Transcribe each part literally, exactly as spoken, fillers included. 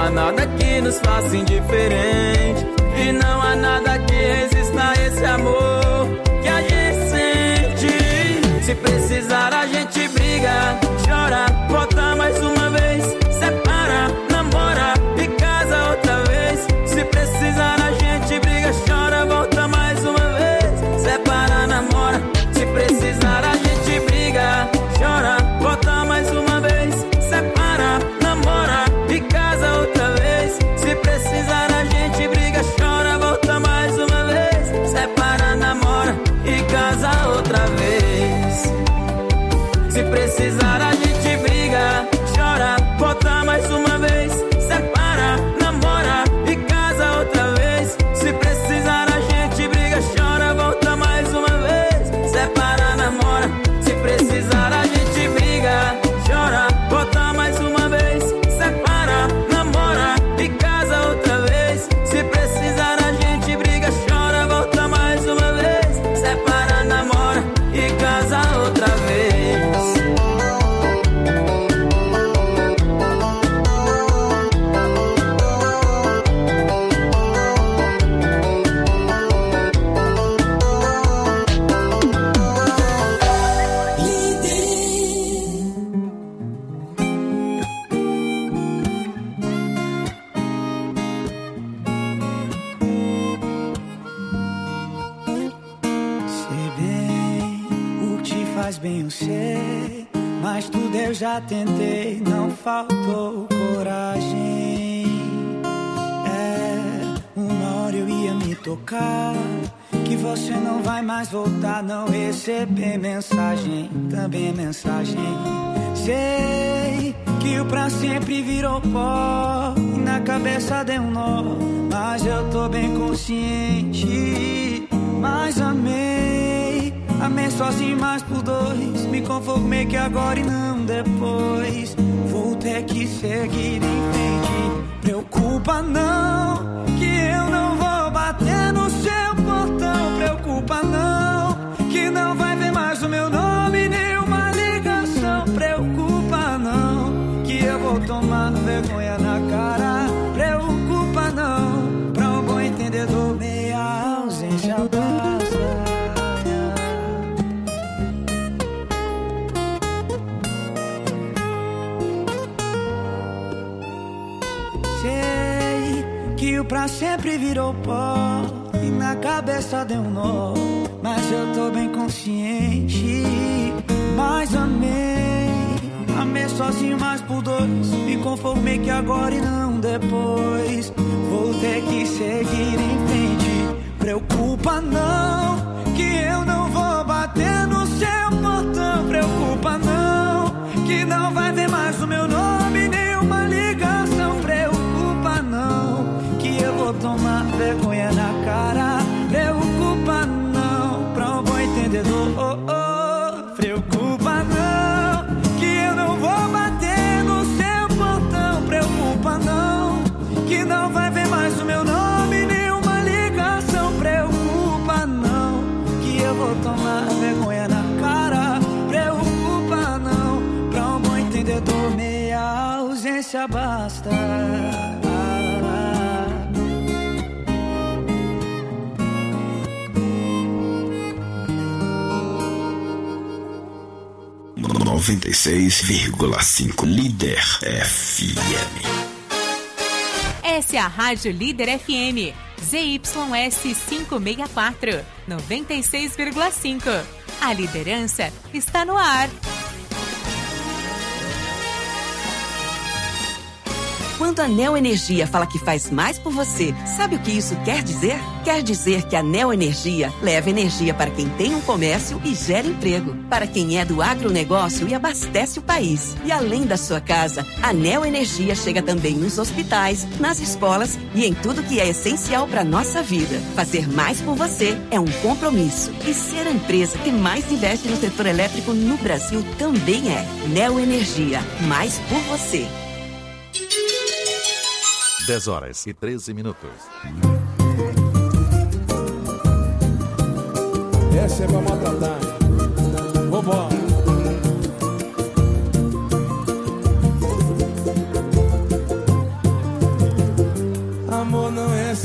há nada que nos faça indiferente, e não há nada que resista a esse amor que a gente sente. Se precisar a gente briga, chora, volta mais uma vez, separa, namora e casa outra vez. Se precisar a gente briga, chora, volta mais uma vez, separa, namora. Se precisar a gente briga, chora, volta mais uma vez, separa, namora e casa outra vez. Se precisar a gente briga, chora, volta mais uma vez, separa, namora e casa outra vez. Se precisar a gente briga, chora, volta mais uma vez, separa, namora e casa outra vez. Se precisar a gente briga, chora, volta mais uma vez, separa, namora. Se precisar a gente briga, chora, volta mais uma vez, separa, namora e casa outra vez. Se precisar a gente briga, chora, volta mais uma vez, separa, namora e casa outra vez. Bem eu sei, mas tudo eu já tentei, não faltou coragem. É, uma hora eu ia me tocar, que você não vai mais voltar, não receber mensagem, também é mensagem. Sei que o pra sempre virou pó, e na cabeça deu um nó, mas eu tô bem consciente, mas amei. Amei sozinho, mas por dois. Me conformei que agora e não depois. Vou ter que seguir em frente. Preocupa não, que eu não vou bater no seu portão. Preocupa não, que não vai ver mais o meu nome, nenhuma ligação. Preocupa não, que eu vou tomar vergonha na cara. Preocupa não, pra um bom entendedor meia ausência basta. Que o pra sempre virou pó, e na cabeça deu um nó, mas eu tô bem consciente, mas amei. Amei sozinho, mas por dois. Me conformei que agora e não depois. Vou ter que seguir em frente. Preocupa não, que eu não vou bater no seu portão. Preocupa não, que não vai ver mais o meu nome, nenhuma ligação. Preocupa não, que eu vou tomar vergonha na cara. Preocupa não, pra um bom entendedor. Oh, oh. Preocupa não, que eu não vou bater no seu portão. Preocupa não, que não vai ver mais o meu nome, nenhuma ligação. Preocupa não, que eu vou tomar vergonha na cara. Preocupa não, pra um bom entendedor meia ausência basta. noventa e seis vírgula cinco Líder F M. Essa é a Rádio Líder F M, Z Y S quinhentos e sessenta e quatro, noventa e seis vírgula cinco. A liderança está no ar. Quando a Neo Energia fala que faz mais por você, sabe o que isso quer dizer? Quer dizer que a Neo Energia leva energia para quem tem um comércio e gera emprego, para quem é do agronegócio e abastece o país. E além da sua casa, a Neo Energia chega também nos hospitais, nas escolas e em tudo que é essencial para a nossa vida. Fazer mais por você é um compromisso. E ser a empresa que mais investe no setor elétrico no Brasil também é. Neo Energia, mais por você. dez horas e treze minutos. Essa é pra maltratar. Vambora.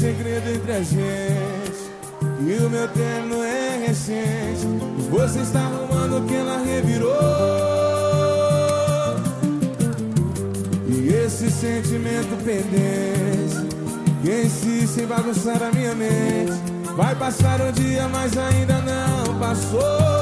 segredo entre a gente, e o meu término é recente. Você está arrumando o que ela revirou, e esse sentimento pendente que insiste em bagunçar a minha mente. Vai passar um dia, mas ainda não passou.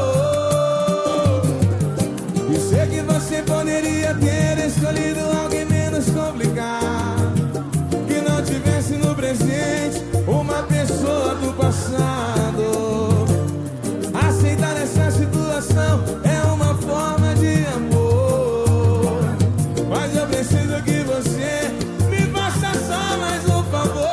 E sei que você poderia ter escolhido alguém menos complicado, que não tivesse no presente uma pessoa do passado. Aceitar essa situação é uma forma de amor, mas eu preciso que você me faça só mais um favor.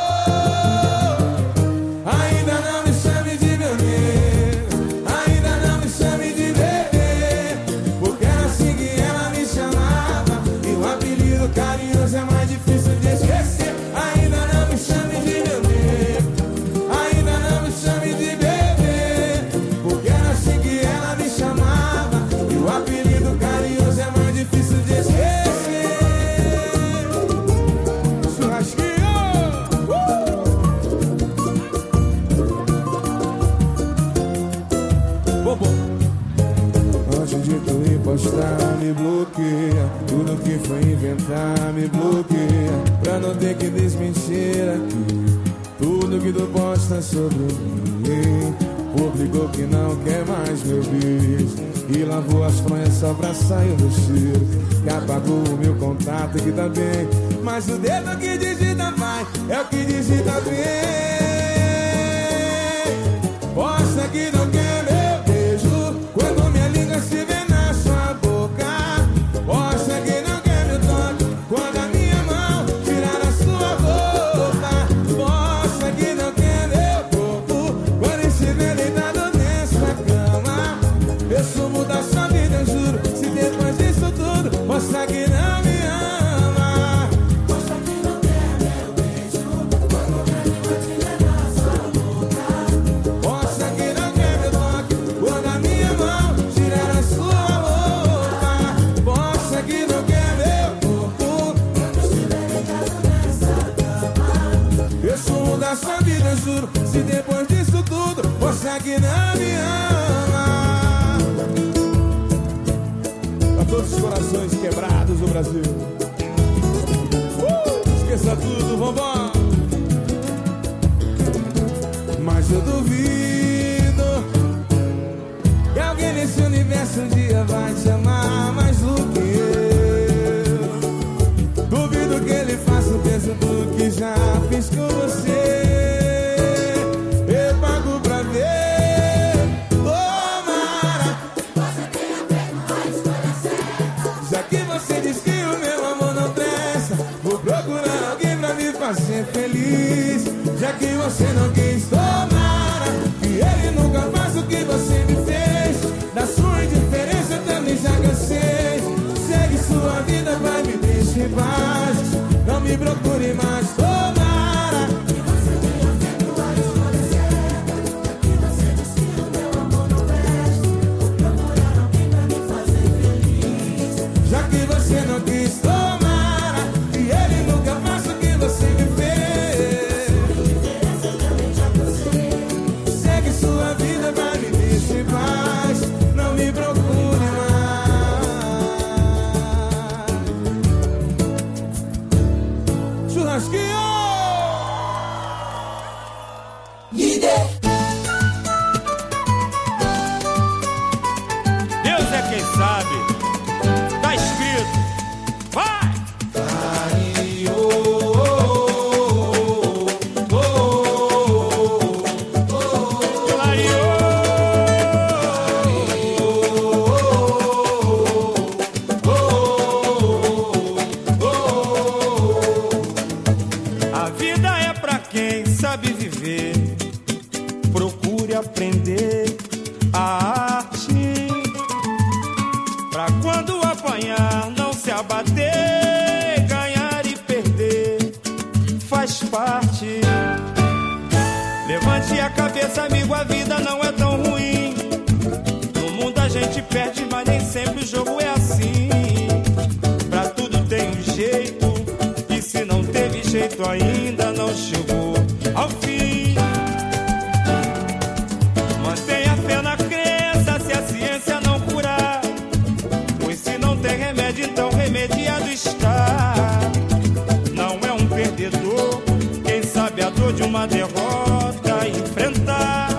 Ainda não me chame de meu nego, ainda não me chame de bebê, porque era assim que ela me chamava, e o apelido carinhoso é mais difícil de esquecer. Ainda não me chame de meu nego, ainda não me chame de bebê, porque era assim que ela me chamava, e o apelido carinhoso é mais difícil de esquecer. Churrasquinho! Uh! Bom, antes de tu ir postar, me bloqueia. Tudo que foi inventar, me bloqueia, pra não ter que desmentir aqui tudo que tu posta sobre mim. Publicou que não quer mais meu beijo, e lavou as fronhas só pra sair no cheiro. Que apagou o meu contato que tá bem, mas o dedo que digita vai é o que digita bem. Posta que não quer meu beijo quando minha língua se vê na sua boca. Posta que não quer meu toque quando a minha mão tirar a sua roupa. Posta que não quer meu corpo quando estiver deitado nessa cama. Eu sumo da sua vida, eu juro, se depois disso tudo mostra que não me ama. Posta que não quer meu beijo quando minha língua estiver na sua boca. Posta que não quer meu toque quando a minha mão tirar a sua roupa. Posta que não quer meu corpo quando estiver deitado nessa cama. Eu sumo da sua vida, eu juro, se depois disso tudo mostra que não me ama. Pra todos os corações quebrados do Brasil, uh, esqueça tudo, vambora. Mas eu duvido que alguém nesse universo um dia vai te amar mais do que eu. Duvido que ele faça o peso do que já fiz com você. Eu pago pra ver, tomara. Já que você diz que o meu amor não presta, vou procurar alguém pra me fazer feliz. Já que você não quis, tomara que ele nunca faça o que você me fez. Da sua indiferença eu também já cansei. Segue sua vida, vai, me deixe em paz. Não me procure mais, tomara que você tenha feito a escolha certa. Já que você diz que o meu amor não presta, vou procurar alguém pra me fazer feliz. Já que você não quis, tomara que ele nunca faça o que você me fez. Segue sua vida, vai, me deixe em paz. Não me procure mais. Churrasquinho! Líder! Deus é quem sabe. Tá escrito. Vai! A vida é pra quem sabe viver. Procure aprender a arte, pra quando apanhar não se abater. Ganhar e perder faz parte. Levante a cabeça, amigo, a vida não é tão ruim. No mundo a gente perde, mas nem sempre o jogo é assim. Pra tudo tem um jeito, e se não teve jeito ainda não chegou ao uma derrota enfrentar.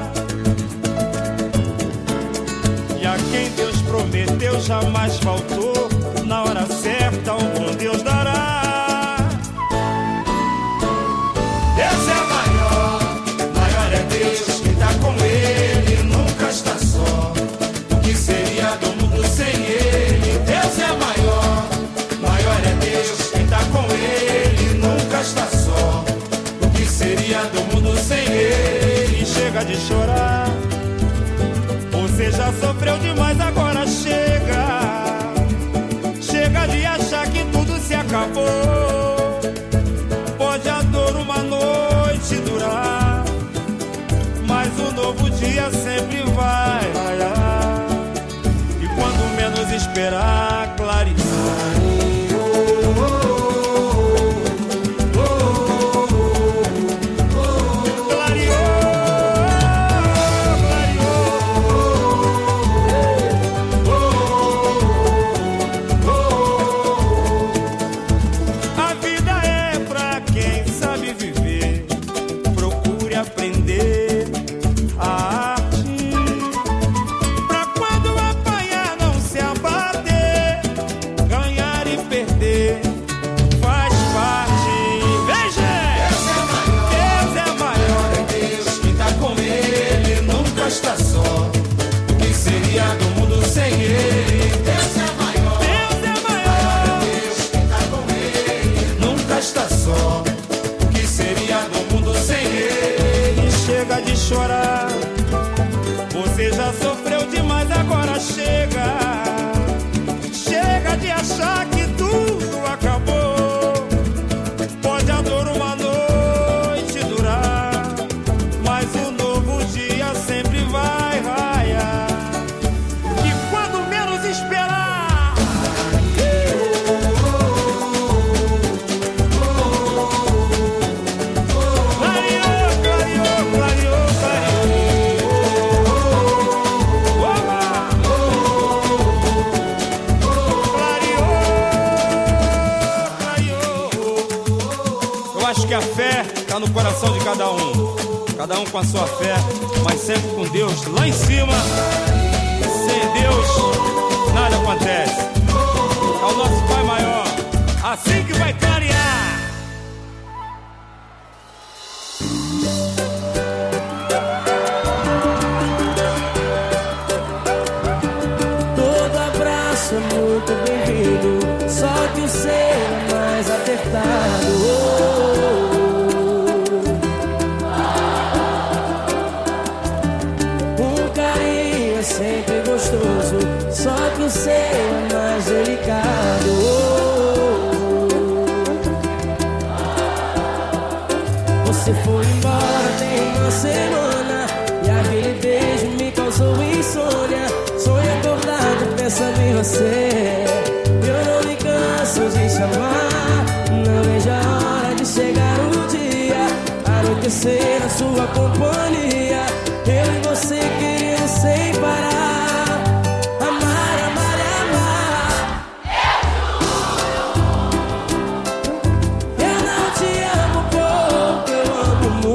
E a quem Deus prometeu jamais faltou, na hora certa algum Deus dará. Deus é maior, maior é Deus, quem tá com Ele nunca está só. O que seria do mundo sem Ele? Deus é maior, maior é Deus, quem tá com Ele nunca está só. O que seria do mundo sem Ele? Chega de chorar, você já sofreu demais, agora chega. Chega de achar que tudo se acabou. Pode a dor uma noite durar, mas um novo dia sempre vai raiar. E quando menos esperar, clarear. Chorar, você já sofreu demais, agora chega. Chega de achar que tudo acabou. Pode a dor uma noite durar, mas um novo dia sempre vai raiar. E quando menos esperar, que a fé está no coração de cada um, cada um com a sua fé, mas sempre com Deus lá em cima. Sem Deus nada acontece. É o nosso Pai maior, assim que vai clarear. Todo abraço é muito bem-vindo, só que o seu é mais apertado. Sempre gostoso, só que o seu é mais delicado. Você foi embora tem uma semana e aquele beijo me causou insônia. Sonho acordado pensando em você. Eu não me canso de chamar, não vejo a hora de chegar o dia, anoitecer na sua companhia. Eu e você querendo sem parar, amar, amar, amar. Eu não te amo pouco, eu amo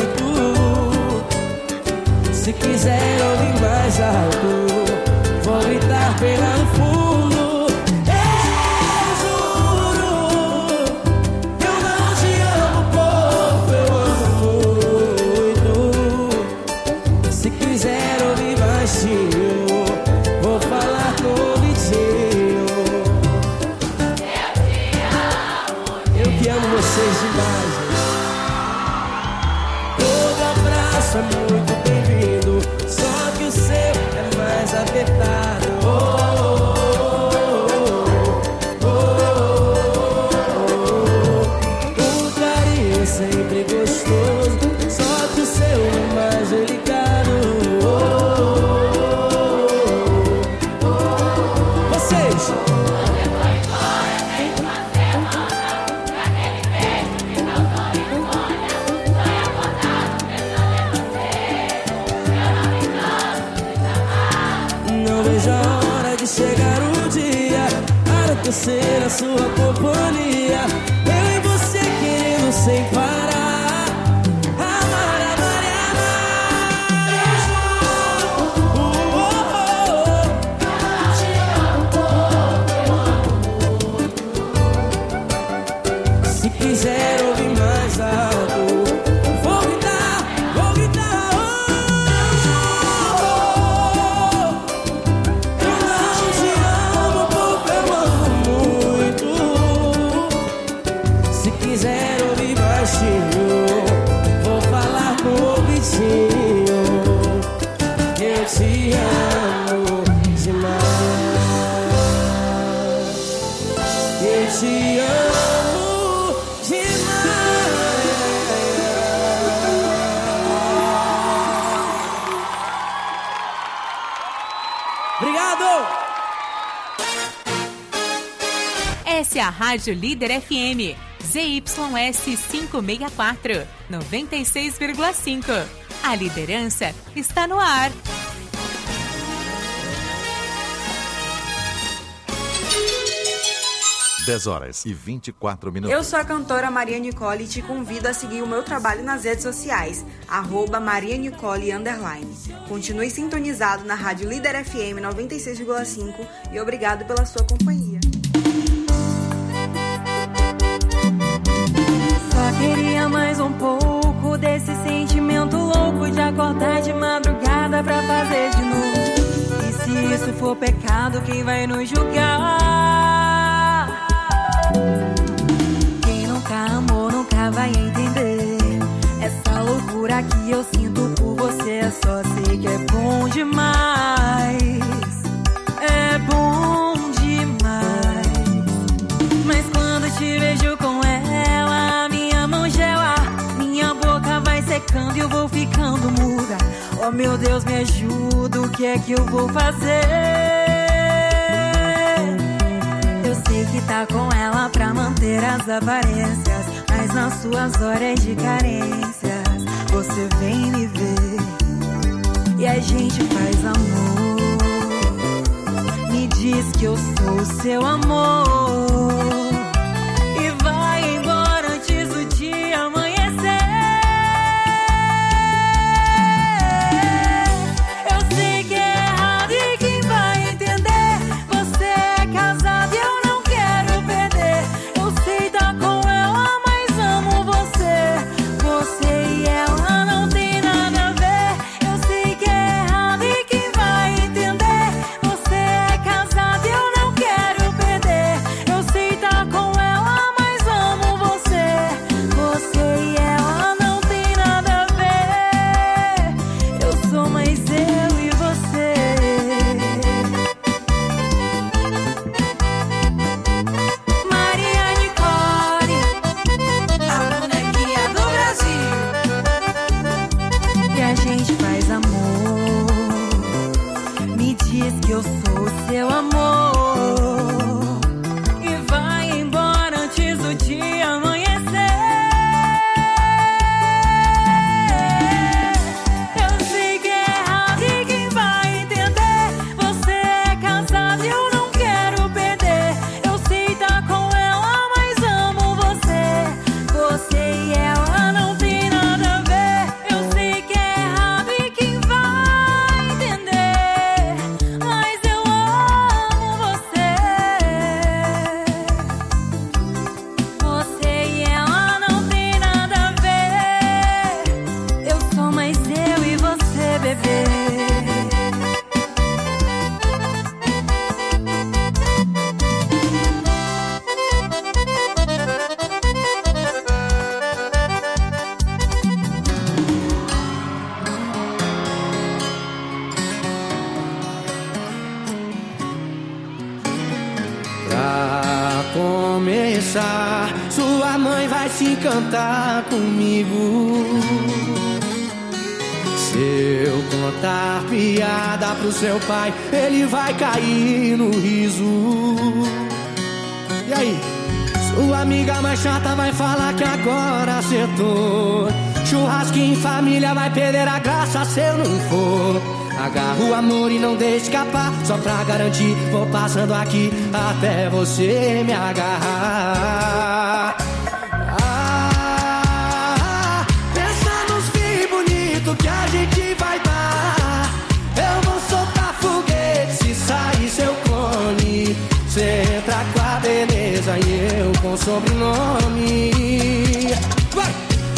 muito. Se quiser ouvir mais alto, vou gritar bem lá no fundo. Eu juro, eu não te amo pouco, eu amo muito. Se quiser ouvir baixinho, vou falar com o ouvidinho. Eu te amo. Eu que amo vocês demais. Todo abraço é muito bem-vindo, só que o seu é mais apertado. Oh, oh, oh, oh, oh. O carinho é sempre gostoso, só que o seu é mais delicado. Chegar o dia, anoitecer a sua companhia. Eu e você querendo sem parar, baixinho, vou falar no ouvidinho. Eu te amo demais. Eu te amo demais. Obrigado! Essa é a Rádio Líder F M, Z Y S quinhentos e sessenta e quatro, noventa e seis vírgula cinco. A liderança está no ar. dez horas e vinte e quatro minutos. Eu sou a cantora Maria Nicole e te convido a seguir o meu trabalho nas redes sociais, arroba Maria Nicole underline. Continue sintonizado na Rádio Líder F M noventa e seis vírgula cinco e obrigado pela sua companhia. Só queria mais um pouco desse sentimento louco de acordar de madrugada pra fazer de novo. E se isso for pecado, quem vai nos julgar? Quem nunca amou nunca vai entender essa loucura que eu sinto por você. Só sei que é bom demais, é bom demais. Mas quando te vejo com ela, minha mão gela, minha boca vai secando e eu vou ficando muda. Oh meu Deus, me ajuda, o que é que eu vou fazer? Eu sei que tá com ela pra manter as aparências, mas nas suas horas de carências você vem me ver e a gente faz amor. Me diz que eu sou o seu amor e vai embora antes do dia amanhecer. Eu sei que é errado e quem vai entender? Você é casado e eu não quero perder. Eu sei tá com ela, mas amo você. Você e ela não tem nada a ver. Eu sei que é errado e quem vai entender? Você é casado e eu não quero perder. Eu sei tá com ela, mas amo você. Você e ela não tem nada a ver. Eu sou mais eu e você. Maria Nicole, a bonequinha do Brasil. E a gente faz amor. Me diz que eu sou o seu amor e vai embora antes do dia amanhecer. Eu sei que é errado e quem vai entender? Você é casado e eu não quero perder. Eu sei tá com ela, mas amo você. Você e ela não tem nada a ver. Eu sei que é errado e quem vai entender? Mas eu amo você. Você e ela não tem nada a ver. Eu sou mais eu e você, bebê. Pra começar, sua mãe vai se encantar comigo. Se eu contar piada pro seu pai, ele vai cair no riso. E aí? Sua amiga mais chata vai falar que agora acertou. Churrasco em família vai perder a graça se eu não for. Agarra o amor e não deixe escapar. Só pra garantir, vou passando aqui até você me agarrar. Ah, pensa nos filhos bonitos que a gente vai dar. Eu vou soltar foguete se sair seu clone. Cê entra com a beleza e eu com sobrenome. Vai!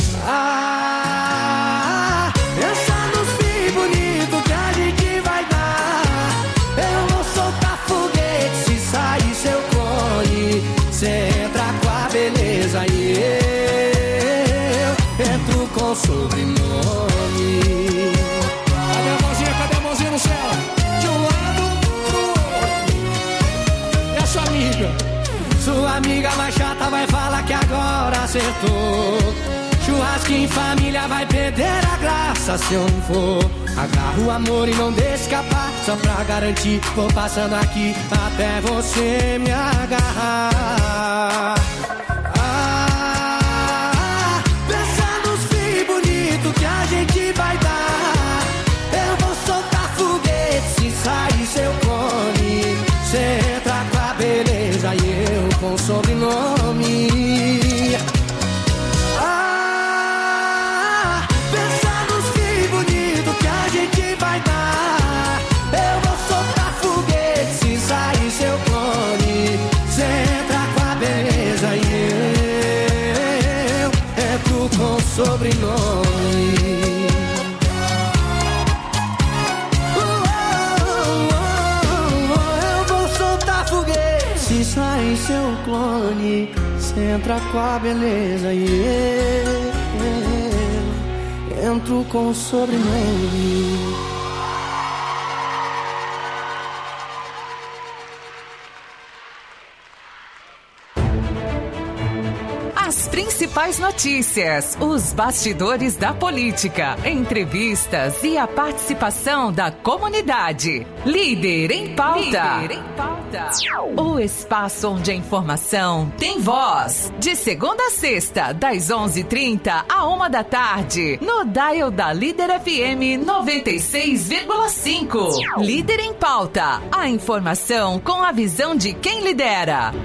Ah, pensa nos filhos bonitos que a gente vai dar. Eu vou soltar foguete se sair seu clone. Cê entra com a beleza com sobrenome. Cadê a mãozinha, cadê a mãozinha no céu? De um lado pro outro. E a sua amiga? Sua amiga mais chata vai falar que agora acertou. Churrasco em família vai perder a graça se eu não for. Agarra o amor e não deixa escapar. Só pra garantir, vou passando aqui até você me agarrar. Ah, pensa nos fios bonitos que a gente vai dar. Eu vou soltar foguete se sair seu clone. Cê entra com a beleza e eu com sobrenome. Sobrenome. Oh, oh, oh, oh, eu vou soltar foguete se sair seu clone. Cê entra com a beleza e eu entro com o sobrenome. As principais notícias, os bastidores da política, entrevistas e a participação da comunidade. Líder em Pauta. Líder em Pauta. O espaço onde a informação tem voz. De segunda a sexta, das onze e trinta à uma da tarde, no dial da Líder F M noventa e seis vírgula cinco. Líder em Pauta. A informação com a visão de quem lidera.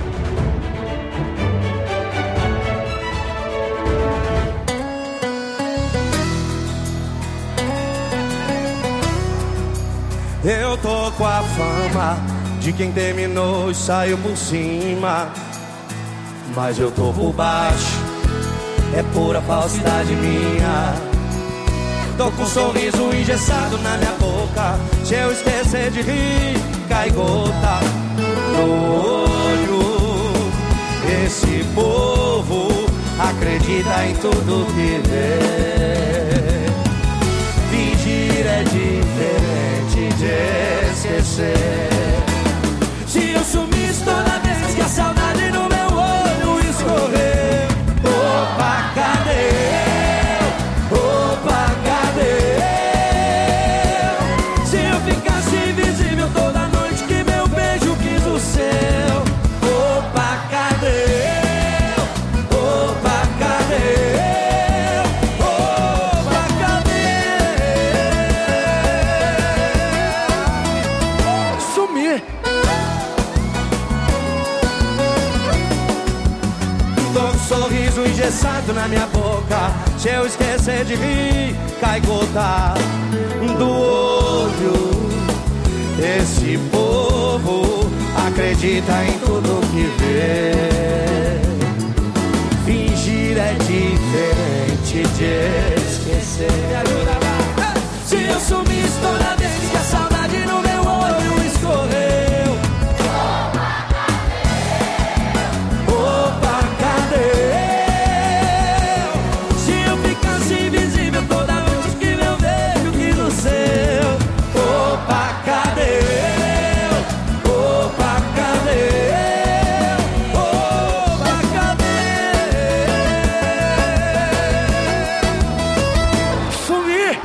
Eu tô com a fama de quem terminou e saiu por cima, mas eu tô por baixo, é pura falsidade minha. Tô com um sorriso engessado na minha boca, se eu esquecer de rir, cai gota no olho. Esse povo acredita em tudo que vê. Fingir é diferente de esquecer. Se eu sumisse toda vez que a saudade no meu olho escorrer, opa, cadê eu? Opa, cadê eu? Se eu ficasse invisível toda noite que meu beijo quis o seu, opa, cadê eu? Opa, cadê eu? Opa, cadê? Sumir. Tô com um sorriso engessado na minha boca, se eu esquecer de rir, cai gota do olho. Esse povo acredita em tudo que vê. Fingir é diferente de esquecer. Se eu sumisse toda vez que a saudade no meu olho escorreu, opa, cadê eu? Se eu ficasse invisível toda vez que meu beijo quis o seu, opa, cadê eu? Opa, cadê eu? Opa, cadê? Sumir.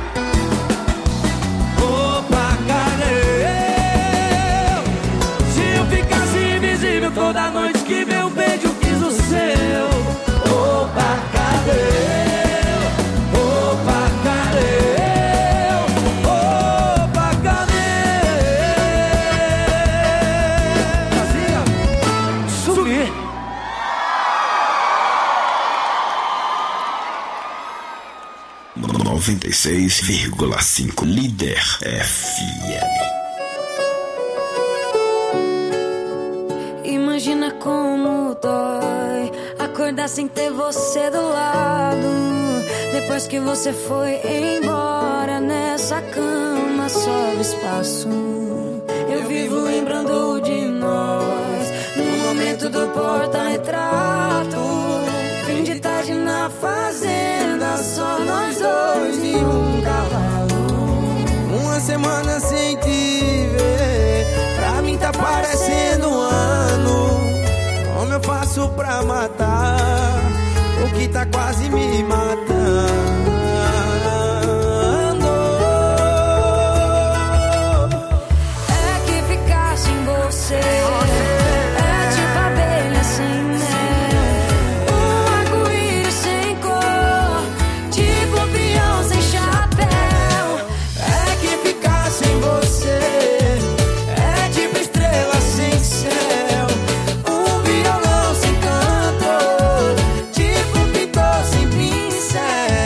Opa, cadê eu? Se eu ficasse invisível toda noite que meu beijo quis o seu, opa, cadê eu? Opa, cadê eu? Opa, cadê? Sumir. noventa e seis vírgula cinco Líder F M. Imagina como dói acordar sem ter você do lado. Depois que você foi embora, nessa cama sobra espaço. Eu vivo lembrando de nós no momento do porta-retrato. Fim de tarde na fazenda, só faço pra matar o que tá quase me matando? É que ficar sem você é tipo abelha sem mel, um arco-íris sem cor, tipo peão sem chapéu. É que ficar sem você é tipo estrela sem céu, um violão sem canto, tipo pintor sem pincel.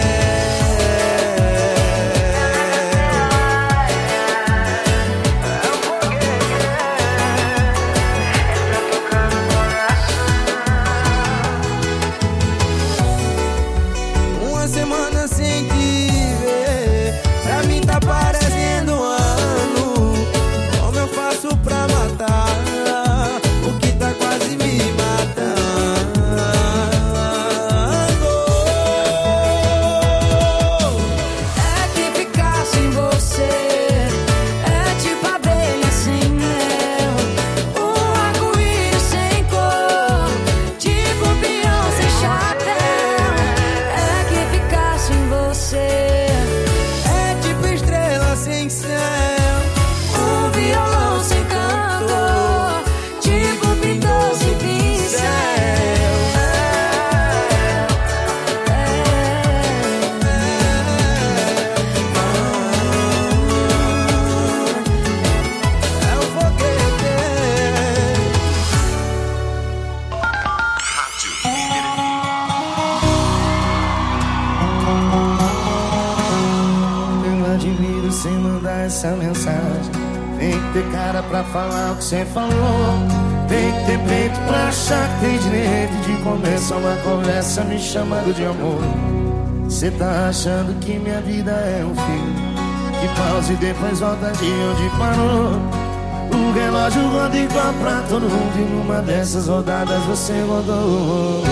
Uma semana sem te ver, pra mim tá parecendo um ano. Como eu faço pra matar o que tá quase me matando? É que ficar sem você é tipo abelha sem mel, um arco-íris sem cor, tipo peão sem chapéu. É que ficar sem você É tipo estrela sem céu, um violão sem canto, tipo pintor sem pincel. é o foguete. Eu admiro sem mandar essa mensagem. Tem que ter cara pra falar o que cê falou. Tem que ter peito pra achar que tem direito de começar uma conversa me chamando de amor. Cê tá achando que minha vida é um filme que pausa e depois volta de onde parou. O relógio roda igual pra todo mundo e numa dessas rodadas você rodou.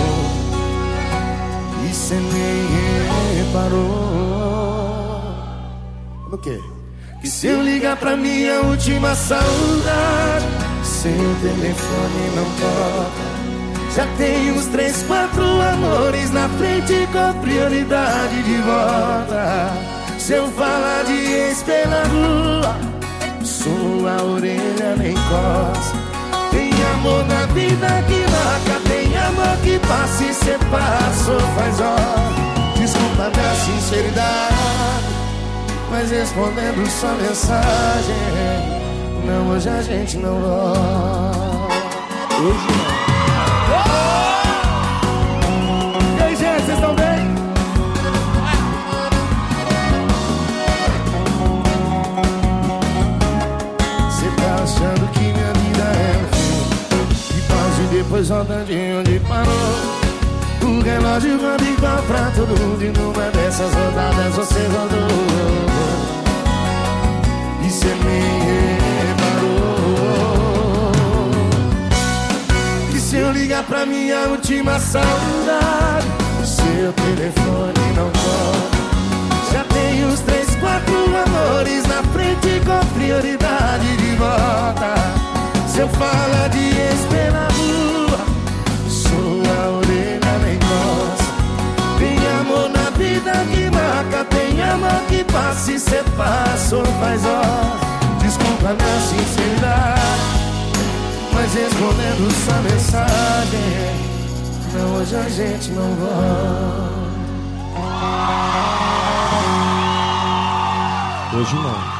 E cê nem reparou no quê? Que se eu ligar pra minha última saudade, seu telefone não toca. Já tem uns três, quatro amores na frente com prioridade de volta. Se eu falar de ex pela rua, sua orelha nem coça. Tem amor na vida que marca, tem amor que passa e cê passou faz hora. Desculpa minha sinceridade, mas respondendo sua mensagem, não, hoje a gente não volta. Hoje não. E aí, gente, vocês estão bem? Cê tá achando que minha vida é um filme que pausa e depois volta de onde parou. O relógio roda igual pra todo mundo e numa dessas rodadas você rodou. E cê nem reparou que se eu ligar pra minha última saudade, o seu telefone não toca. Já tem uns três, quatro amores na frente com prioridade de volta. Se eu falar de ex pela rua, sua orelha nem coça. Tem amor na vida que marca, tem amor que passa e cê passou faz horas. Desculpa minha sinceridade, mas respondendo sua mensagem, não, hoje a gente não volta. Hoje não.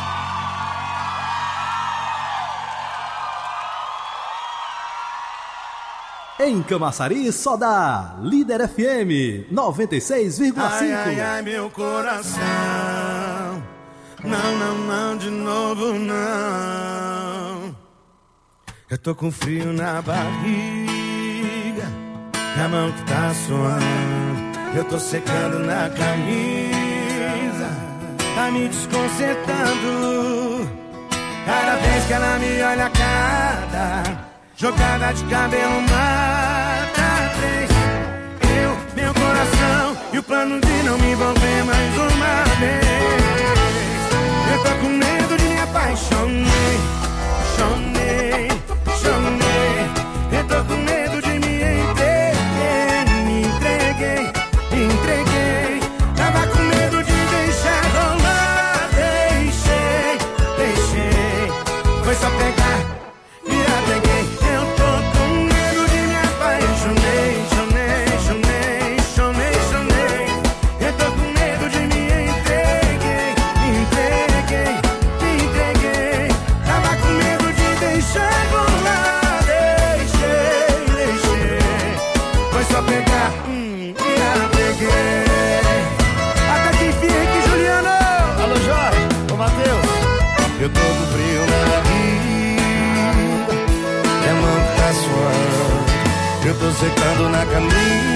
Em Camaçari só dá Líder F M noventa e seis vírgula cinco. Ai, ai, ai, meu coração. Não, não, não, de novo não. Eu tô com frio na barriga, a mão que tá suando. Eu tô secando na camisa, tá me desconcertando. Cada vez que ela me olha a cara, jogada de cabelo mata três. Eu, meu coração e o plano de não me envolver mais uma vez. Eu tô com medo de me apaixonar. Chonei, chonei. Eu tô com medo de me tô secando na camisa,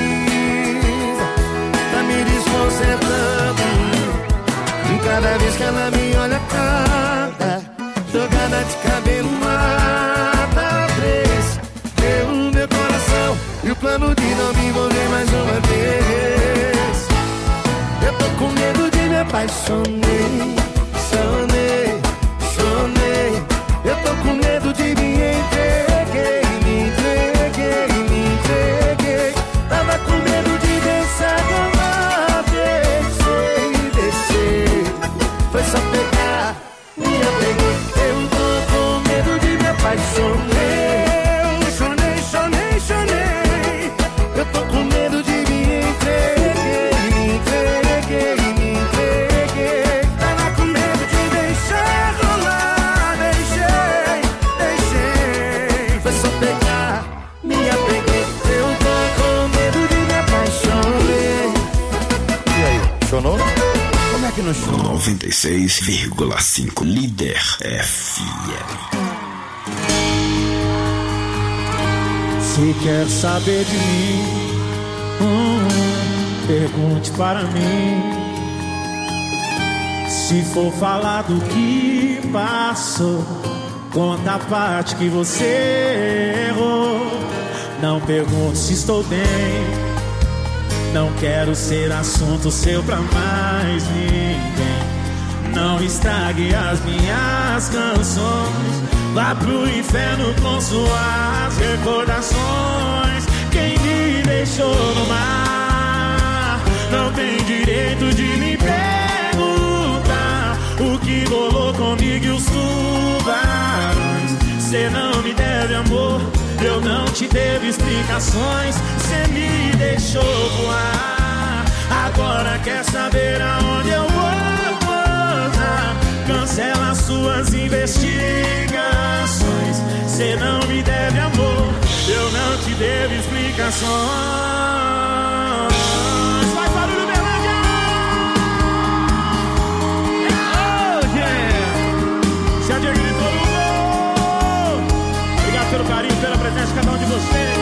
tá me desconcertando. E cada vez que ela me olha, cada jogada de cabelo mata três. Eu, meu coração e o plano de não me envolver mais uma vez. Eu tô com medo de me apaixonei, sonei, sonei. Eu tô com medo de me entreguei, me entreguei, me entreguei. Tava com medo de deixar rolar, deixei, deixei. Foi só pegar, me apeguei. Eu tô com medo de me apaixonei. Chonei, chonei, chonei. Eu tô com medo de me entreguei, me entreguei, me entreguei. Tava com medo de deixar rolar, deixei, deixei. Foi só pegar, me apeguei. Eu tô com medo de me apaixonei. E aí, chonou? Como é que não chonou? noventa e seis vírgula cinco Líder F M. Se quer saber de mim, hum, pergunte para mim. Se for falar do que passou, conta a parte que você errou. Não pergunte se estou bem, não quero ser assunto seu pra mais ninguém. Não estrague as minhas canções, vá pro inferno com suas recordações. Quem me deixou no mar não tem direito de me perguntar o que rolou comigo e os tubarões. Cê não me deve amor, eu não te devo explicações. Cê me deixou voar, agora quer saber aonde eu vou. Cancela suas investigações. Cê não me deve amor, eu não te devo explicações. Faz barulho, Berlândia! Oh, yeah! Se a Diego gritou no gol. Obrigado pelo carinho, pela presença de cada um de vocês.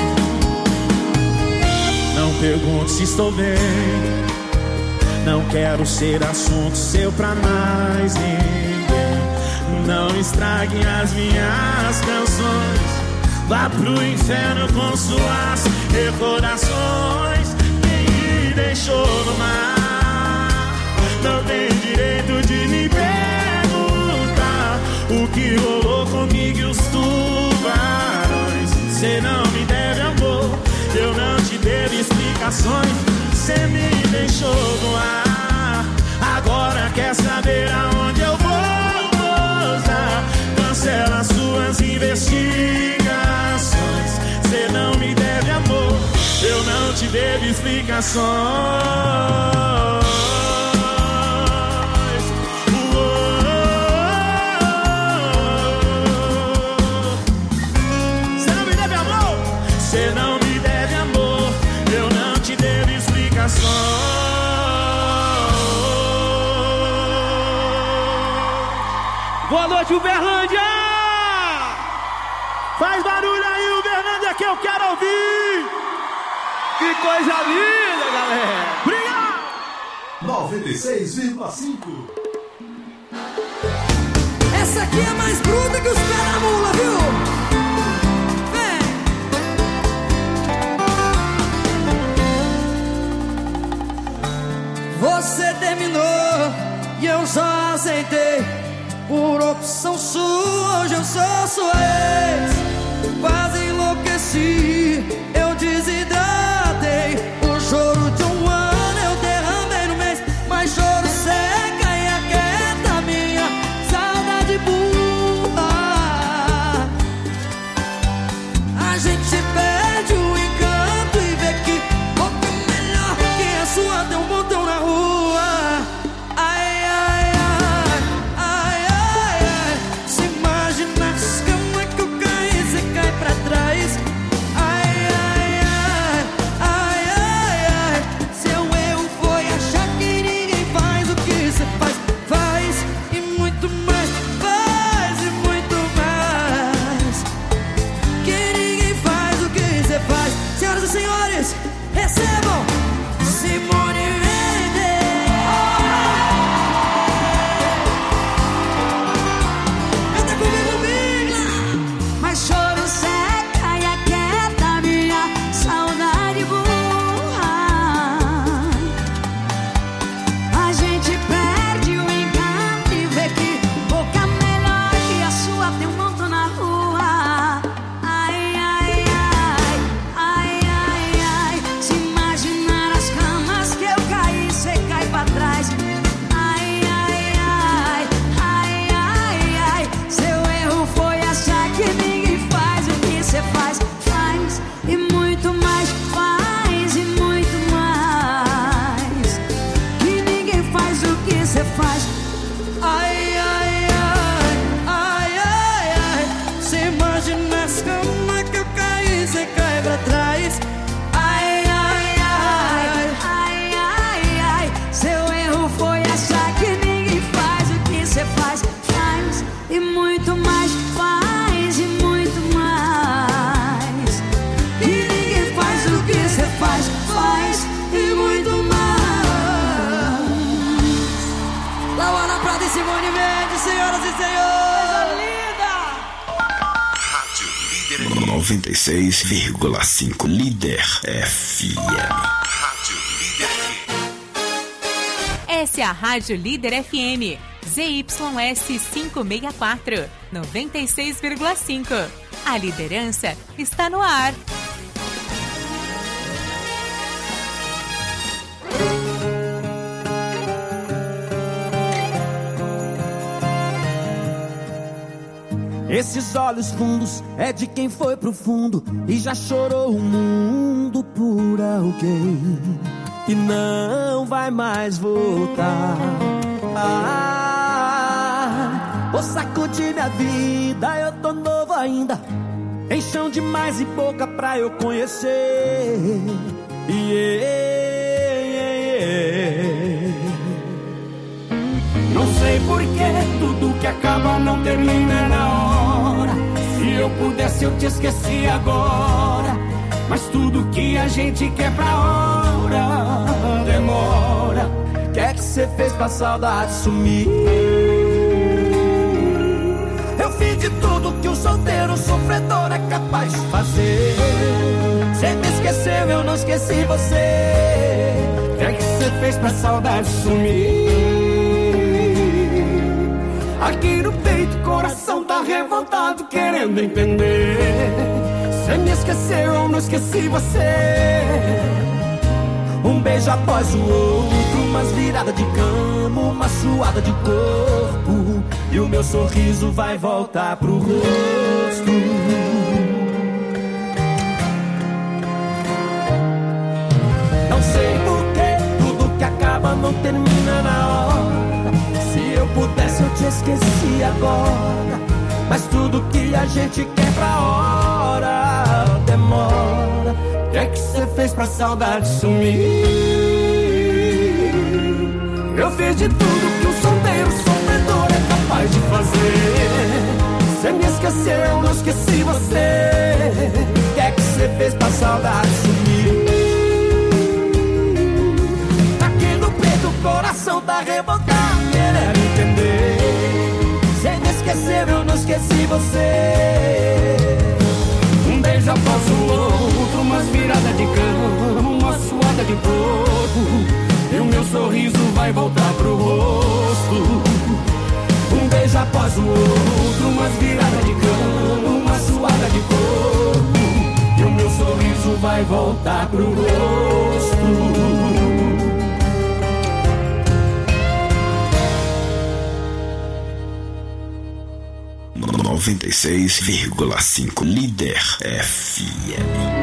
Não pergunte se estou bem, não quero ser assunto seu pra mais ninguém. Não estrague as minhas canções, vá pro inferno com suas recordações. Quem me deixou no mar não tem direito de me perguntar o que rolou comigo e os tubarões. Cê não me deve amor, eu não te devo explicações. Cê me deixou no ar, agora quer saber aonde eu vou pousar. Cancela suas investigações. Cê não me deve amor, eu não te devo explicações. Cê não me deve amor, cê não me deve amor, eu não te devo explicações. Boa noite, Uberlândia! Faz barulho aí, Uberlândia, que eu quero ouvir! Que coisa linda, galera! Obrigado! noventa e seis vírgula cinco. Essa aqui é mais bruta que os pés da mula, viu? Vem! Você terminou e eu só aceitei. Por opção sua, hoje eu sou sua ex. Quase enlouqueci, eu desidratei. O choro de um ano eu derramei no mês. Mas choro seca e aquieta minha saudade burra. A gente perde o encanto e vê que outro melhor que a sua tem um botão na rua. Ai, ai, ai. Pra trás, ai, ai, noventa e seis vírgula cinco Líder F M. Rádio Líder. Essa é a Rádio Líder F M. Z Y S quinhentos e sessenta e quatro, noventa e seis vírgula cinco. A liderança está no ar. Esses olhos fundos é de quem foi pro fundo e já chorou o mundo por alguém e não vai mais voltar. Ah, vou sacudir minha vida, eu tô novo ainda, tem chão demais e boca pra eu conhecer. Yeah, yeah, yeah. Não sei porquê, tudo que acaba não termina na hora. Se eu pudesse eu te esqueci agora, mas tudo que a gente quer pra hora demora. O que é que cê fez pra saudade sumir? Eu fiz de tudo que um solteiro sofredor é capaz de fazer. Cê me esqueceu, eu não esqueci você. O que é que cê fez pra saudade sumir? Aqui no peito o coração tá revoltado, querendo entender. Cê me esqueceu, eu não esqueci você. Um beijo após o outro, umas viradas de cama, uma suada de corpo, e o meu sorriso vai voltar pro rosto. Não sei porquê, tudo que acaba não termina na hora. Se eu pudesse eu te esqueci agora, mas tudo que a gente quer pra hora demora. O que é que cê fez pra saudade sumir? Eu fiz de tudo que um solteiro sofredor é capaz de fazer. Cê me esqueceu, eu não esqueci você. O que é que cê fez pra saudade sumir? Aqui no peito o coração tá revoltado, querendo entender. Cê me esqueceu, eu não esqueci você. Um beijo após o outro, umas viradas de cama, uma suada de corpo, e o meu sorriso vai voltar pro rosto. Um beijo após o outro, umas viradas de cama, uma suada de corpo, e o meu sorriso vai voltar pro rosto. noventa e seis vírgula cinco Líder F M.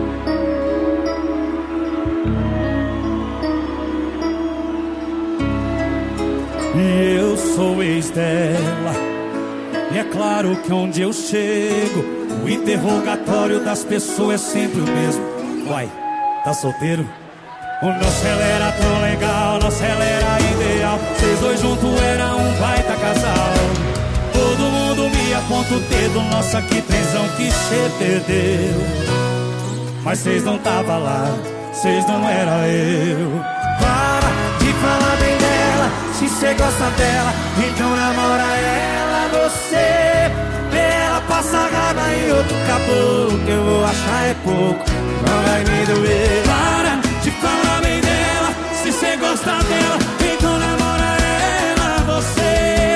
E eu sou ex dela, e é claro que onde eu chego, o interrogatório das pessoas é sempre o mesmo. Uai, tá solteiro? O nosso ela era tão legal, nosso ela era ideal. Vocês dois juntos eram um baita casal. Todo mundo me aponta o dedo, nossa que trenzão que cê perdeu. Mas cês não tava lá, cês não era eu. Para de falar bem dela, se cê gosta dela, então namora ela. Você vê ela passar raiva e outro caboclo, que eu vou achar é pouco, não vai me doer. Para de falar bem dela, se cê gosta dela, então namora ela. Você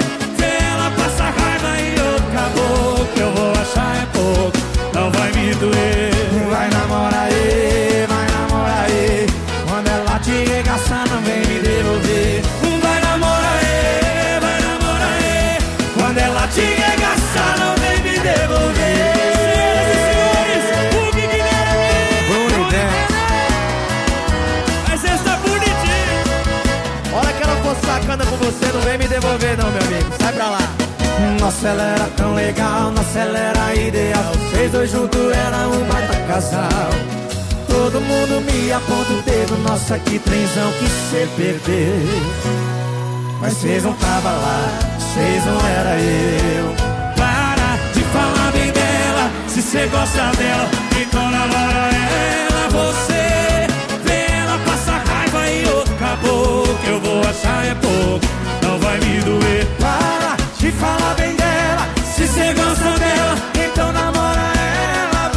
acabou, que eu vou achar é pouco, não vai me doer. Vai namorar aí, vai namorar aí, quando ela te regaçar não vem me devolver. Vai namorar aí, vai namorar aí, quando ela te regaçar não vem me devolver. Senhoras e senhores, o Guilherme Bruno, mas esse tá bonitinho. Hora que ela for sacana com você, não vem me devolver não, meu amigo, sai pra lá. Nossa, ela era tão legal, nossa, ela era ideal. Vocês dois juntos eram um baita casal. Todo mundo me aponta o dedo, nossa, que trenzão que cê perdeu. Mas cês não tava lá, cês não era eu. Para de falar bem dela, se cê gosta dela, então namora ela. Você vê ela passar raiva e outro acabou, que eu vou achar é pouco, não vai me doer. Para de falar bem dela, se cê gosta dela, então namora ela.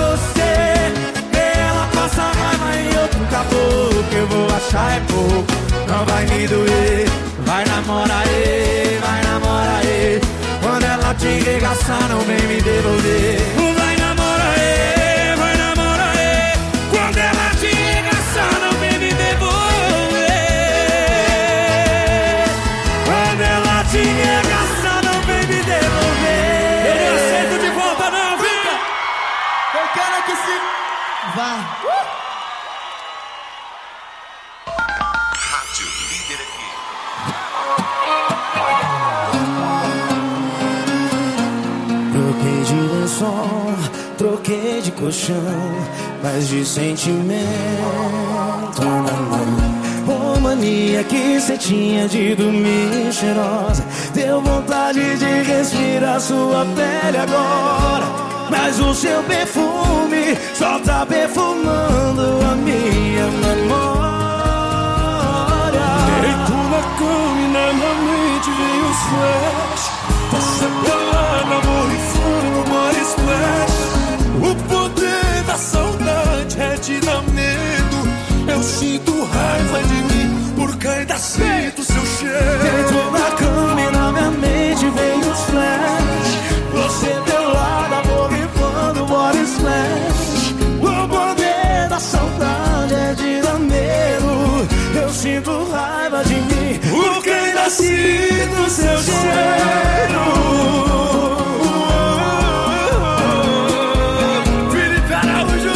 é pouco, não vai me doer. Vai namorar aí, vai namorar aí. Quando ela te regaçar, não vem me devolver. Vai namorar aí, vai namorar aí. Quando ela te regaçar, não vem me devolver. Quando ela te regaçar, não vem me devolver. Eu não aceito de volta não, fica. Eu quero que se vá. Rádio Líder F M. Troquei de lençol, troquei de colchão, mas de sentimento na mão. Oh, mania que cê tinha de dormir cheirosa, deu vontade de respirar sua pele agora. Mas o seu perfume só tá perfumando a minha memória. Deito na cama e na minha mente vem os flash. Você pelada, borrifando body splash. O poder da saudade é de dar medo. Eu sinto raiva de mim, porque ainda sinto seu cheiro. Deito na cama e na minha mente vem os flash. Você pelada, borrifando body splash. O poder da saudade é de dar medo. Eu sinto raiva de mim, porque ainda sinto seu cheiro. Felipe Araújo!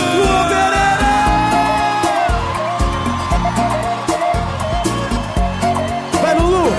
Vai, Lulu!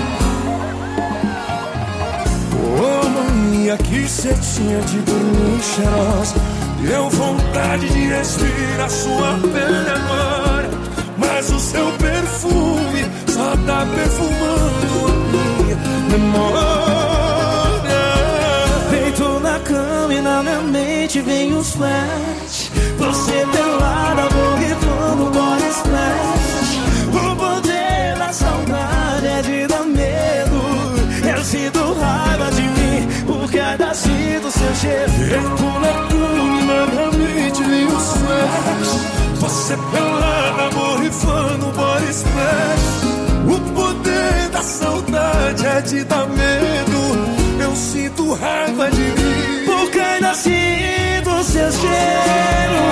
Oh, mania que cê tinha de dormir cheirosa, deu vontade de respirar sua pele agora. Mas o seu perfume só tá perfumando a minha memória. Deito na cama e na minha mente vem os flash. Você pelada, borrifando body splash. O poder da saudade é de dar medo. Eu sinto raiva de mim, porque ainda sinto seu cheiro. Deito na cama e na minha mente vem os flash. Você pelada, borrifando body splash. O poder da saudade é de dar medo. Eu sinto raiva de mim, porque ainda sinto seu cheiro.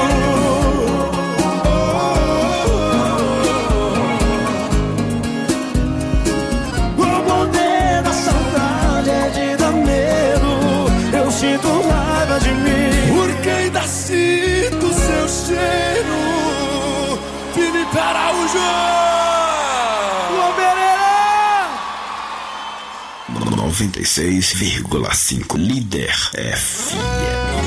O poder da saudade é de dar medo. Eu sinto raiva de mim, porque ainda sinto seu cheiro. Felipe Araújo! noventa e seis vírgula cinco Líder F M.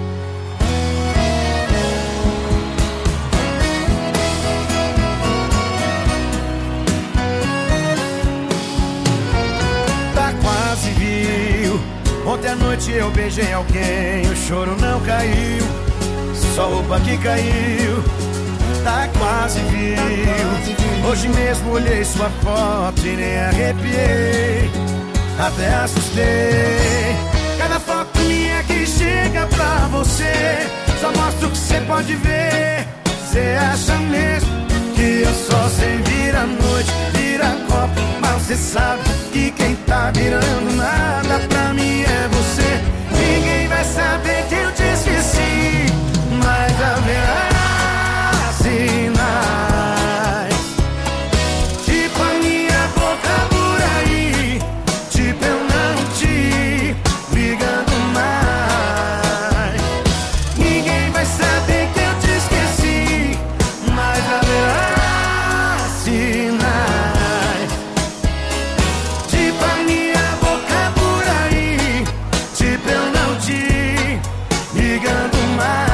Tá quase viu. Ontem à noite eu beijei alguém, o choro não caiu, só roupa que caiu. Tá quase viu. Hoje mesmo olhei sua foto e nem arrepiei, até assustei. Cada foto minha que chega pra você só mostra o que você pode ver. Você acha mesmo que eu só sei virar noite, virar copo, mas você sabe que quem tá virando nada pra mim é você. Ninguém vai saber que eu te esqueci, mas haverá sinais, tipo a minha boca por aí, tipo eu não te ligando mais. Ninguém vai saber que eu te esqueci, mas haverá sinais, tipo a minha boca por aí, tipo eu não te ligando mais.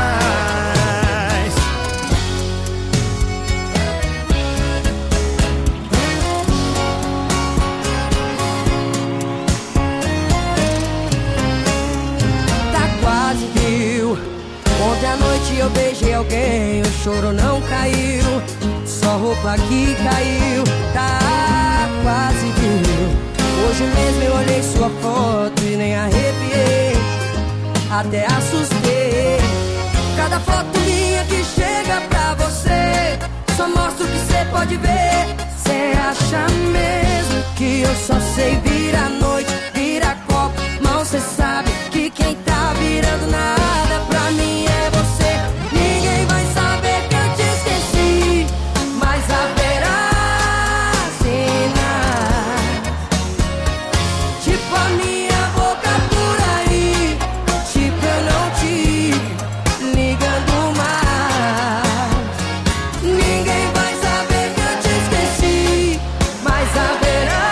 Ontem à noite eu beijei alguém, o choro não caiu, só roupa que caiu, tá quase viu. Hoje mesmo eu olhei sua foto e nem arrepiei, até assustei. Cada foto minha que chega pra você só mostra o que você você pode ver. Cê acha mesmo que eu só sei virar noite, virar copo? Mal cê sabe que quem tá virando nada pra mim é você. Ninguém vai saber que eu te esqueci, mas haverá sinais, tipo a minha boca por aí, tipo eu não te ligando mais. Ninguém vai saber que eu te esqueci, mas haverá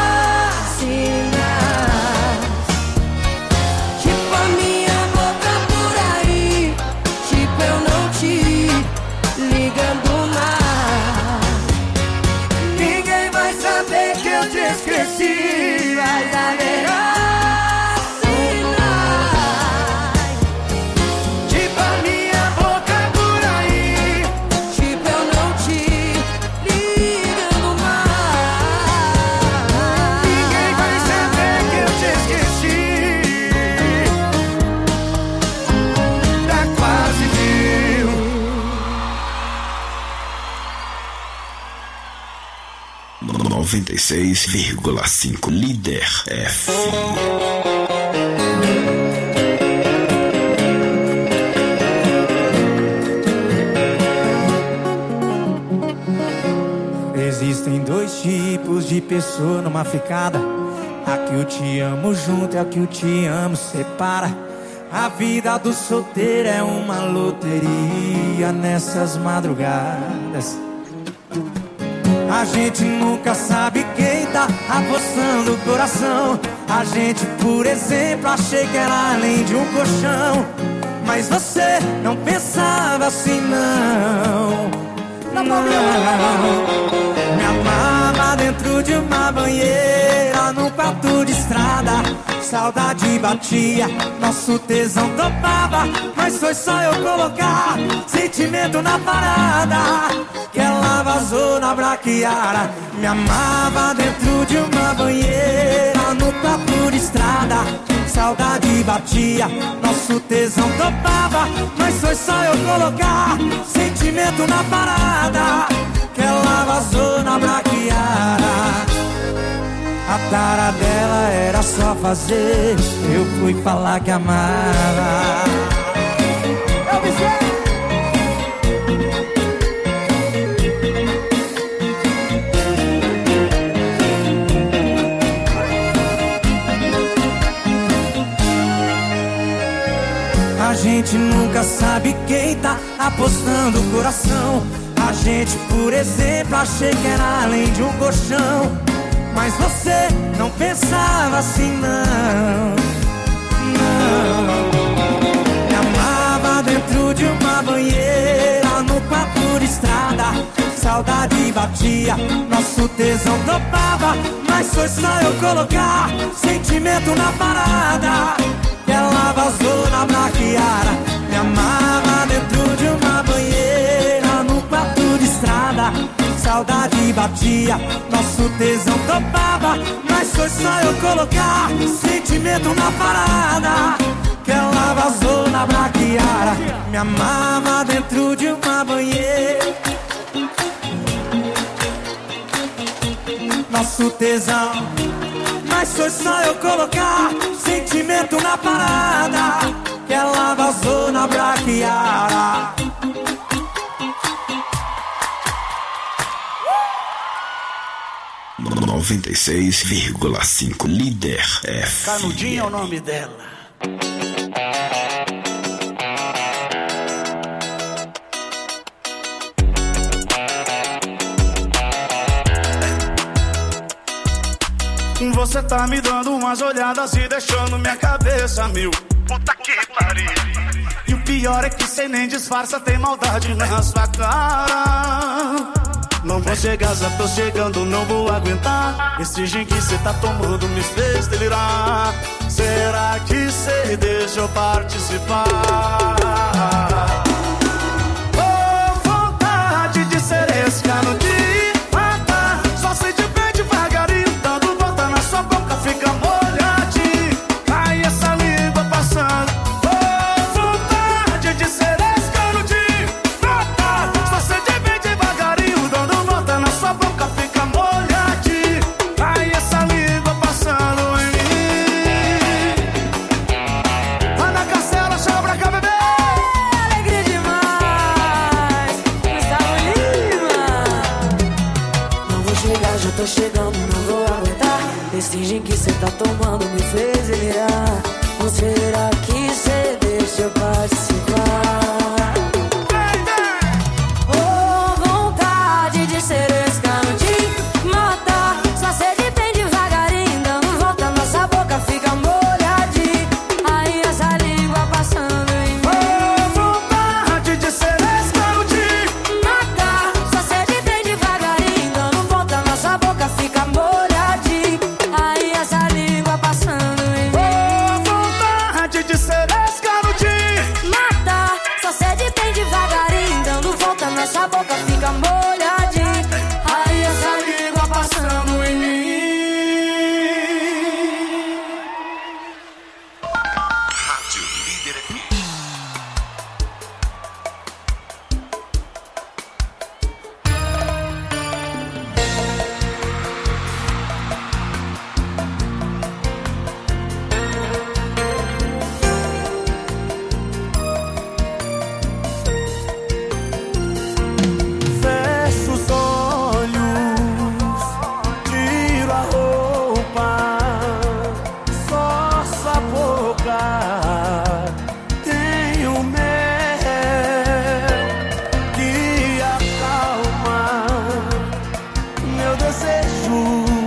sinais, tipo a minha boca por aí, tipo eu não te ligando mais. Ninguém vai saber que eu te esqueci, mas haverá sinais, tipo a minha boca por aí, tipo eu não te ligando mais. Ninguém vai saber que eu te esqueci, tá quase viu. noventa e seis vírgula cinco Líder F M. Existem dois tipos de pessoa numa ficada. A que eu te amo junto e a que eu te amo separa. A vida do solteiro é uma loteria nessas madrugadas. A gente nunca sabe quem tá apostando o coração. A gente, por exemplo, achei que era além de um colchão. Mas você não pensava assim, não. Não, não. Me amava dentro de uma banheira, num quarto de estrada. Saudade batia, nosso tesão topava. Mas foi só eu colocar sentimento na parada que ela vazou na braquiara. Me amava dentro de uma banheira, no quarto de estrada. Saudade batia, nosso tesão topava. Mas foi só eu colocar sentimento na parada que ela vazou na braquiara. A tara dela era só fazer, eu fui falar que amava. Eu me sei. A gente nunca sabe quem tá apostando o coração. A gente, por exemplo, achei que era além de um colchão. Mas você não pensava assim, não. Não. Me amava dentro de uma banheira, no quarto de estrada. Saudade batia, nosso tesão topava. Mas foi só eu colocar sentimento na parada que ela vazou na braquiara. Me amava dentro de uma banheira, no quarto de estrada. Saudade batia, nosso tesão topava. Mas foi só eu colocar sentimento na parada que ela vazou na braquiara. Me amava dentro de uma banheira, nosso tesão. Mas foi só eu colocar sentimento na parada que ela vazou na braquiara. noventa e seis vírgula cinco Líder F M. Canudinha é o nome dela. Você tá me dando umas olhadas e deixando minha cabeça mil. Puta que pariu. E o pior é que cê nem disfarça, tem maldade na sua cara. Não vou chegar, já tô chegando, não vou aguentar. Esse gin que cê tá tomando me fez delirar. Será que cê deixa eu participar? Oh, vontade de ser esse canudinho. Só sei de bem devagarinho, dando volta na sua boca, fica molhadinho. Ai, essa língua passando. Oh, vontade de ser esse canudinho. Só sei de bem devagarinho, dando volta chegar, já tô chegando, não vou aguentar. Esse gin que cê tá tomando me fez delirar. Ou será que cê deixa eu participar? Oh, vontade de ser escano, de matar. Só sede tem devagarinho, dando volta, nossa boca fica molhadinha. Aí essa língua passando em mim. Oh, vontade de ser escano, de matar. Só sede tem devagarinho, dando volta, nossa boca fica molhadinha. Aí essa língua passando em mim. Oh, vontade de ser escano, de matar. Só sede tem devagarinho, dando volta, nossa boca fica molhadinha. Aí essa língua passando em mim. Rádio Líder F M. Fecho os olhos, tiro a roupa, só sua boca. Tenho mel que acalma meu desejo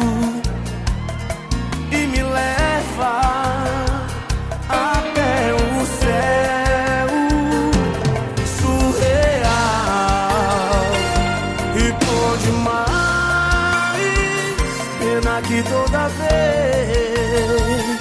e me leva até o céu surreal. E bom demais, pena que toda vez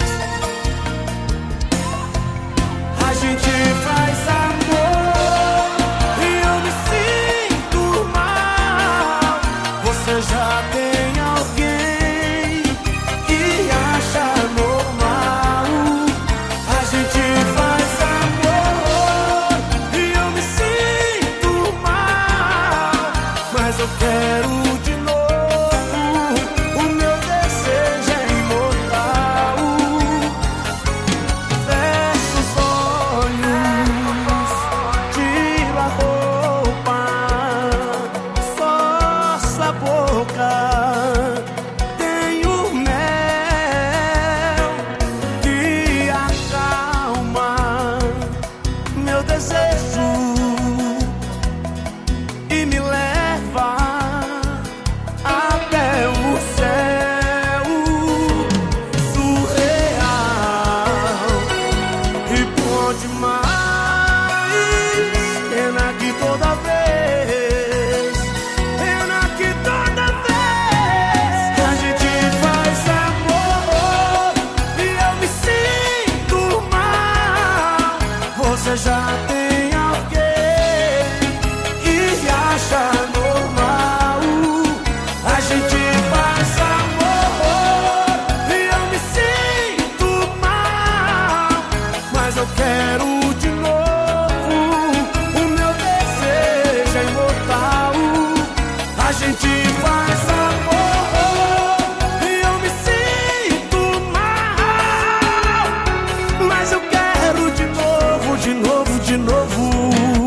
a gente faz amor e eu me sinto mal. Você já tem alguém que acha normal. A gente faz amor e eu me sinto mal, mas eu quero de novo. O meu desejo é imortal. Fecho os olhos, tiro a roupa, só sua boca. Tenho mel que acalma meu desejo e me leva até o céu surreal. E bom demais, pena que toda vez, pena que toda vez a gente faz amor e eu me sinto mal. Você já tem alguém e acha normal. A gente faz amor e eu me sinto mal, mas eu quero de novo. O meu desejo é imortal. A gente faz amor e eu me sinto mal, mas eu quero de novo, de novo, de novo.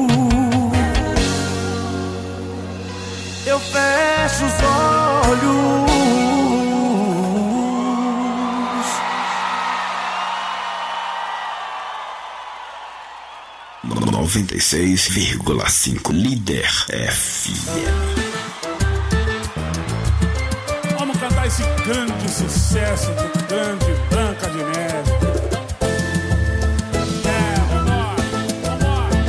Eu fecho os olhos. noventa e seis vírgula cinco Líder F M. Vamos cantar esse grande sucesso do grande Branca de Neve. É, vambora, vambora.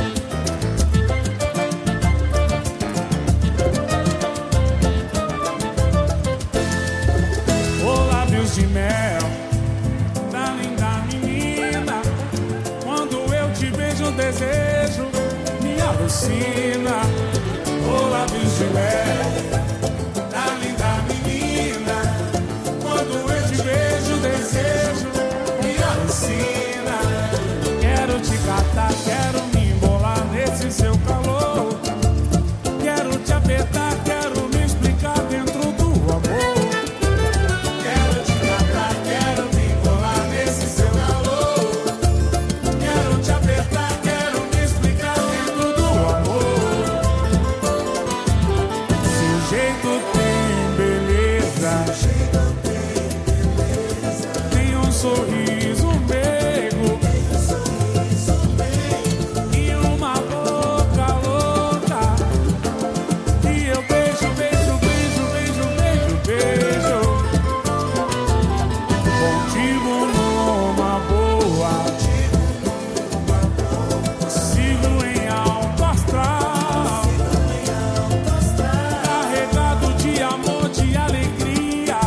Ô lábios de mel, da linda menina, quando eu te vejo o desejo me alucina. Ô lábios de mel, da linda menina, quando eu te vejo o desejo me alucina. Quero te catar, quero me embolar nesse seu calor. Quero te apertar, quero me explicar dentro do amor. Quero te catar, quero me embolar nesse seu calor. Quero te apertar, quero me explicar dentro do amor. Se o sorriso meigo e uma boca louca. E eu beijo, beijo, beijo, beijo, beijo, beijo. Contigo numa boa. Sigo em alto astral, carregado de amor, de alegria.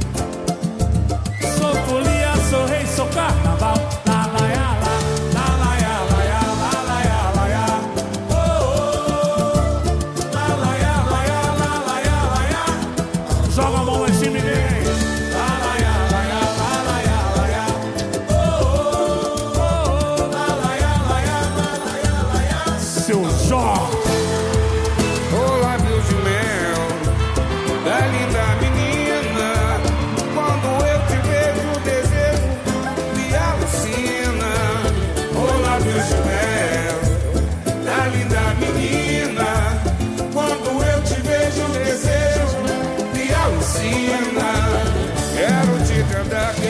Sou folia, sou rei, sou carnaval. La la ya la, la la ya la ya, la la ya la ya. Oh oh, la la ya la ya, la la ya la ya. Joga a mão lá em cima e vem. La la ya la ya, la la ya la ya. Oh oh, oh oh, la la ya la ya, la la ya la ya. Seu Jorge. Ô lábios de mel da linda menina, quando eu te vejo o desejo me alucina. Ô lábios de mel da linda menina, quando eu te vejo o desejo me alucina. Quero te cantar